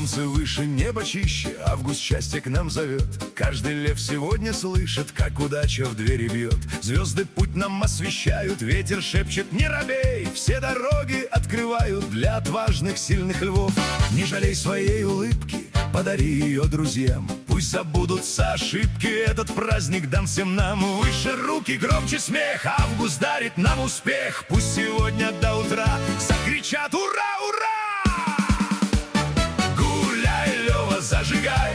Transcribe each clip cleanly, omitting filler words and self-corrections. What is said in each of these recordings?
Солнце выше, небо чище, август счастье к нам зовет. Каждый лев сегодня слышит, как удача в двери бьет. Звезды путь нам освещают, ветер шепчет: не робей. Все дороги открывают для отважных, сильных львов. Не жалей своей улыбки, подари ее друзьям. Пусть забудутся ошибки, этот праздник дан всем нам. Выше руки, громче смех, август дарит нам успех. Пусть сегодня до утра закричат: ура, ура! Гуляй, Лёва, зажигай,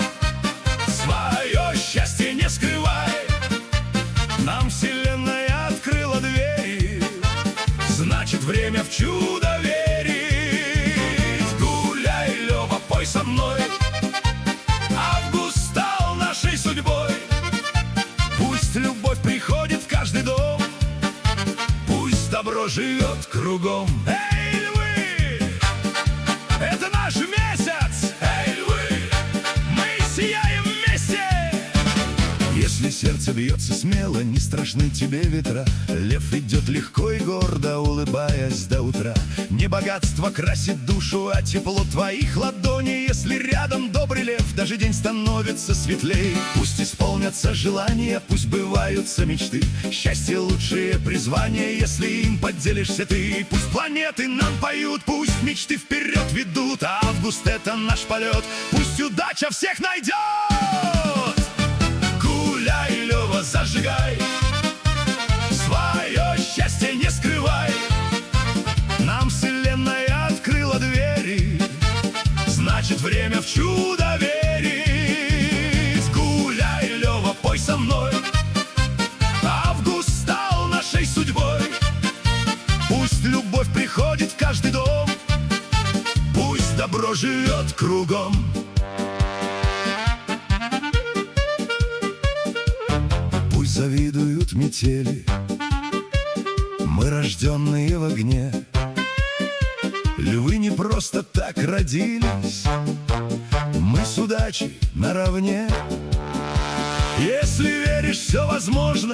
свое счастье не скрывай. Нам вселенная открыла двери, значит, время в чудо верить. Гуляй, Лёва, пой со мной, август стал нашей судьбой. Пусть любовь приходит в каждый дом, пусть добро живет кругом. Эй, львы! Это наш месяц! Эй, львы! Мы сияем вместе! Если сердце бьется смело, не страшны тебе ветра. Лев идет легко и гордо, улыбаясь до утра. Не богатство красит душу, а тепло твоих ладоней. Если рядом добрый лев, даже день становится светлей. Пусть исполнятся желания, пусть сбываются мечты. Счастье — лучшее призвание, если им поделишься ты. Пусть планеты нам поют, пусть мечты вперед ведут. А август — это наш полет, пусть удача всех найдет. Гуляй, Лёва, зажигай, свое счастье не скрывай. Нам вселенная открыла двери, значит, время в чудо верить. Гуляй, Лёва, пой со мной, август стал нашей судьбой. Пусть любовь приходит в каждый дом, пусть добро живет кругом. Пусть завидуют метели, мы рожденные в огне. Львы не просто так родились, мы с удачей наравне. Если веришь, все возможно,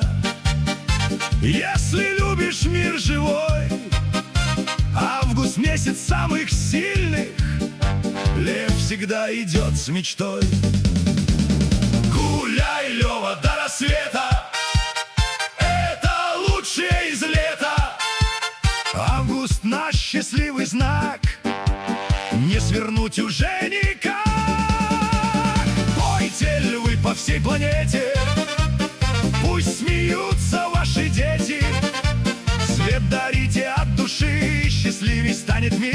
если любишь мир живой. Август — месяц самых сильных, лев всегда идет с мечтой. Гуляй, Лёва, до рассвета, это лучшее из лета. Август — наш счастливый знак, не свернуть уже никак. Пойте, львы, по всей планете, пусть смеются ваши дети. Свет дарите от души, счастливей станет мир.